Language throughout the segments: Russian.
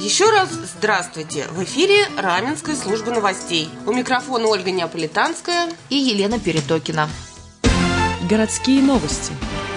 Еще раз здравствуйте! В эфире Раменская служба новостей. У микрофона Ольга Неаполитанская и Елена Перетокина. Городские новости.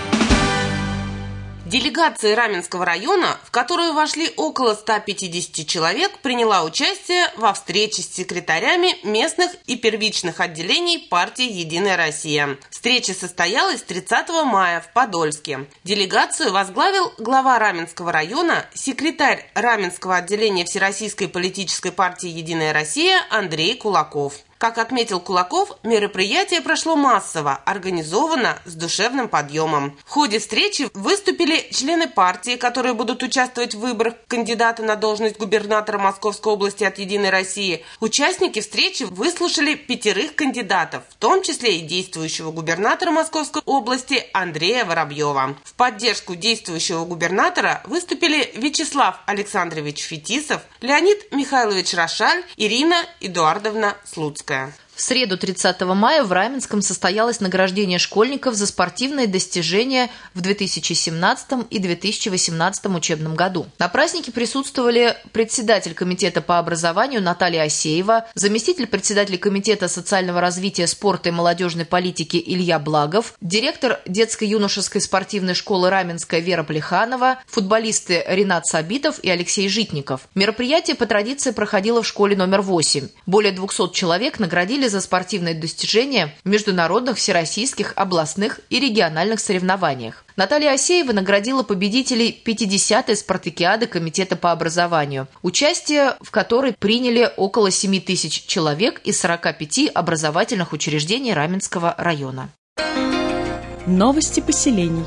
Делегация Раменского района, в которую вошли около 150 человек, приняла участие во встрече с секретарями местных и первичных отделений партии «Единая Россия». Встреча состоялась 30 мая в Подольске. Делегацию возглавил глава Раменского района, секретарь Раменского отделения Всероссийской политической партии «Единая Россия» Андрей Кулаков. Как отметил Кулаков, мероприятие прошло массово, организовано с душевным подъемом. В ходе встречи выступили члены партии, которые будут участвовать в выборах кандидата на должность губернатора Московской области от «Единой России». Участники встречи выслушали 5 кандидатов, в том числе и действующего губернатора Московской области Андрея Воробьева. В поддержку действующего губернатора выступили Вячеслав Александрович Фетисов, Леонид Михайлович Рошаль, Ирина Эдуардовна Слуцкая. В среду 30 мая в Раменском состоялось награждение школьников за спортивные достижения в 2017 и 2018 учебном году. На празднике присутствовали председатель комитета по образованию Наталья Асеева, заместитель председателя комитета социального развития, спорта и молодежной политики Илья Благов, директор детско-юношеской спортивной школы Раменская Вера Плеханова, футболисты Ренат Сабитов и Алексей Житников. Мероприятие по традиции проходило в школе номер 8. Более 200 человек наградили за спортивные достижения в международных, всероссийских, областных и региональных соревнованиях. Наталья Асеева наградила победителей 50-й спартакиады Комитета по образованию, участие в которой приняли около 7 тысяч человек из 45 образовательных учреждений Раменского района. Новости поселений.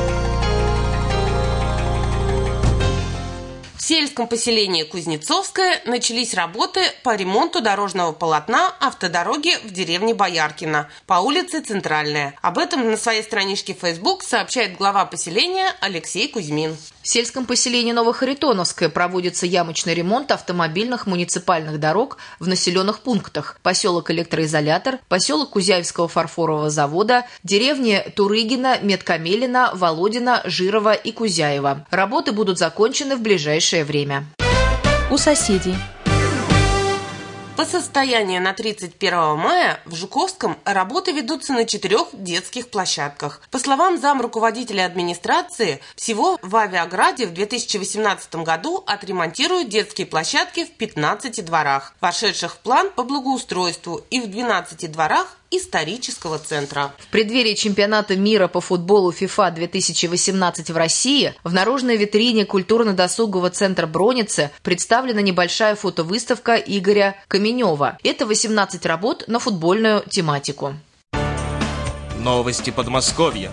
В сельском поселении Кузнецовское начались работы по ремонту дорожного полотна автодороги в деревне Бояркино по улице Центральная. Об этом на своей страничке в Facebook сообщает глава поселения Алексей Кузьмин. В сельском поселении Новохаритоновское проводится ямочный ремонт автомобильных муниципальных дорог в населенных пунктах: поселок Электроизолятор, поселок Кузяевского фарфорового завода, деревни Турыгина, Медкамелина, Володина, Жирова и Кузяева. Работы будут закончены в ближайшее время. У соседей. По состоянию на 31 мая в Жуковском работы ведутся на 4 детских площадках. По словам замруководителя администрации, всего в Авиаграде в 2018 году отремонтируют детские площадки в 15 дворах, вошедших в план по благоустройству, и в 12 дворах исторического центра. В преддверии чемпионата мира по футболу FIFA 2018 в России в наружной витрине культурно-досугового центра Броницы представлена небольшая фотовыставка Игоря Каменева. Это 18 работ на футбольную тематику. Новости Подмосковья.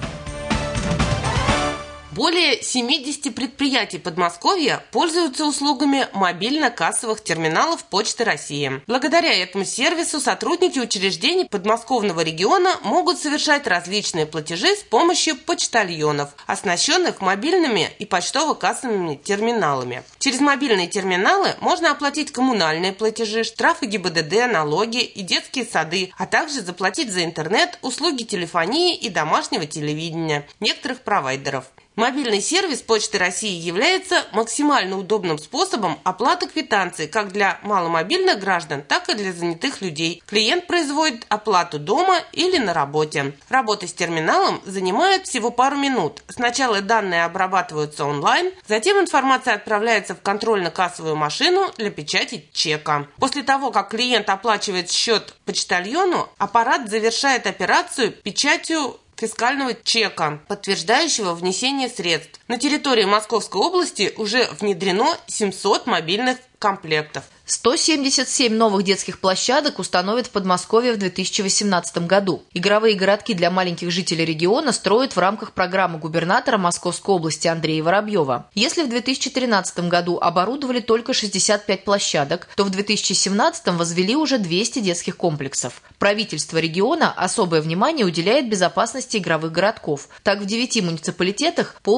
Более 70 предприятий Подмосковья пользуются услугами мобильно-кассовых терминалов Почты России. Благодаря этому сервису сотрудники учреждений подмосковного региона могут совершать различные платежи с помощью почтальонов, оснащенных мобильными и почтово-кассовыми терминалами. Через мобильные терминалы можно оплатить коммунальные платежи, штрафы ГИБДД, налоги и детские сады, а также заплатить за интернет, услуги телефонии и домашнего телевидения некоторых провайдеров. Мобильный сервис Почты России является максимально удобным способом оплаты квитанций как для маломобильных граждан, так и для занятых людей. Клиент производит оплату дома или на работе. Работа с терминалом занимает всего пару минут. Сначала данные обрабатываются онлайн, затем информация отправляется в контрольно-кассовую машину для печати чека. После того, как клиент оплачивает счет почтальону, аппарат завершает операцию печатью фискального чека, подтверждающего внесение средств. На территории Московской области уже внедрено 700 мобильных комплектов. 177 новых детских площадок установят в Подмосковье в 2018 году. Игровые городки для маленьких жителей региона строят в рамках программы губернатора Московской области Андрея Воробьева. Если в 2013 году оборудовали только 65 площадок, то в 2017 возвели уже 200 детских комплексов. Правительство региона особое внимание уделяет безопасности игровых городков. Так, в 9 муниципалитетах полностью заменили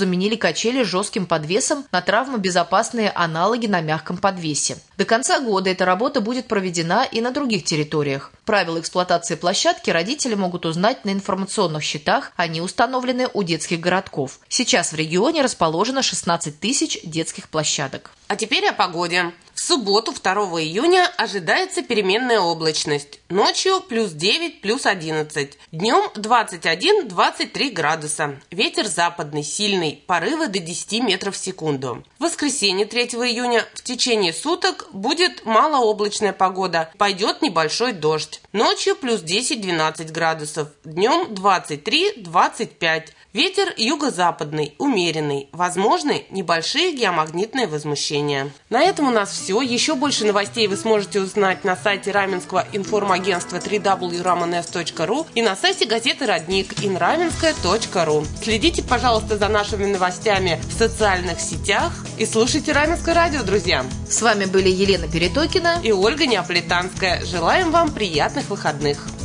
заменили качели с жестким подвесом на травмобезопасные аналоги на мягком подвесе. До конца года эта работа будет проведена и на других территориях. Правила эксплуатации площадки родители могут узнать на информационных щитах, они установлены у детских городков. Сейчас в регионе расположено 16 тысяч детских площадок. А теперь о погоде. В субботу, 2 июня, ожидается переменная облачность. Ночью плюс 9, плюс 11. Днем 21-23 градуса. Ветер западный, сильный, порывы до 10 метров в секунду. В воскресенье, 3 июня, в течение суток будет малооблачная погода. Пойдет небольшой дождь. Ночью плюс 10-12 градусов. Днем 23-25. Ветер юго-западный, умеренный. Возможны небольшие геомагнитные возмущения. На этом у нас все. Еще больше новостей вы сможете узнать на сайте Раменского информагентства www.ramenes.ru и на сайте газеты «Родник» inraменская.ру. Следите, пожалуйста, за нашими новостями в социальных сетях и слушайте Раменское радио, друзья. С вами были Елена Перетокина и Ольга Неаполитанская. Желаем вам приятных выходных.